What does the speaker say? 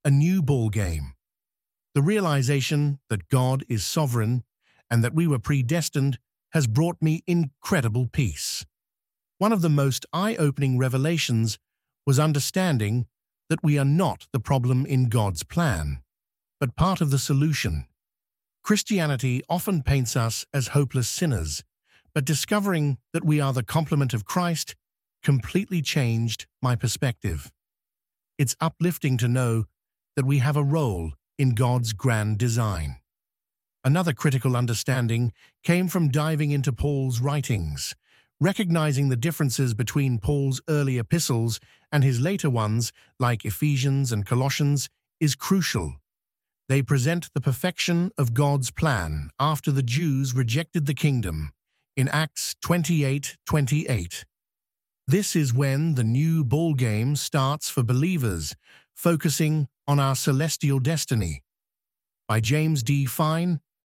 a new ball game. The realization that God is sovereign and that we were predestined has brought me incredible peace. One of the most eye-opening revelations was understanding that we are not the problem in God's plan, but part of the solution. Christianity often paints us as hopeless sinners, but discovering that we are the complement of Christ completely changed my perspective. It's uplifting to know that we have a role in God's grand design. Another critical understanding came from diving into Paul's writings. Recognizing the differences between Paul's early epistles and his later ones, like Ephesians and Colossians, is crucial. They present the perfection of God's plan after the Jews rejected the kingdom in Acts 28:28. This is when the new ball game starts for believers, focusing on our celestial destiny. By James D. Fine,